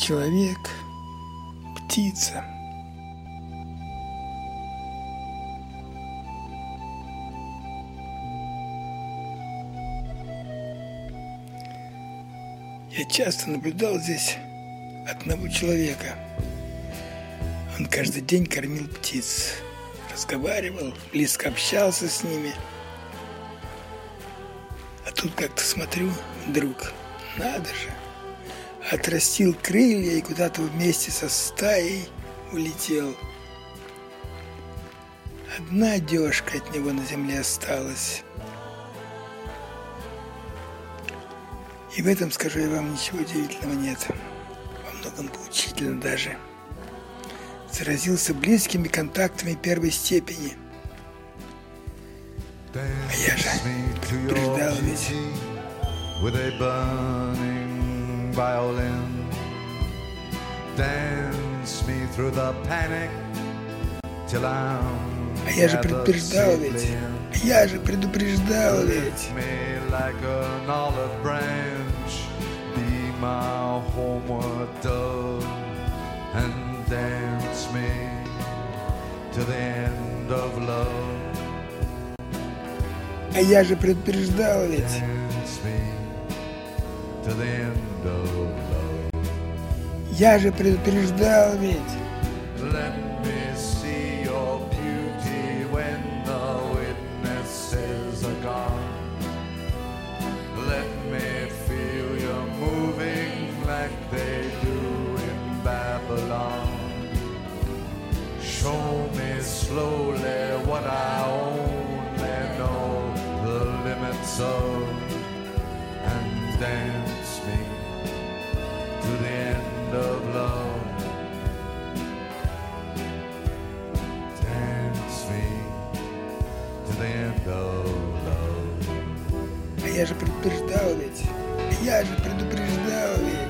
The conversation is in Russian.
Человек, птица. Я часто наблюдал здесь одного человека. Он каждый день кормил птиц, разговаривал, близко общался с ними. А тут как-то смотрю, вдруг, надо же, отрастил крылья и куда-то вместе со стаей улетел. Одна одежка от него на земле осталась. И в этом, скажу я вам, ничего удивительного нет. Во многом поучительно даже. Заразился близкими контактами первой степени. А я же предупреждал ведь. А я же предупреждал ведь. Я же предупреждал ведь. А я же предупреждал ведь. Я же предупреждал ведь. Show me slowly what I only know the limits of, and dance me to the end of love. Dance me to the end of love. А я же предупреждал ведь. Я же предупреждал ведь.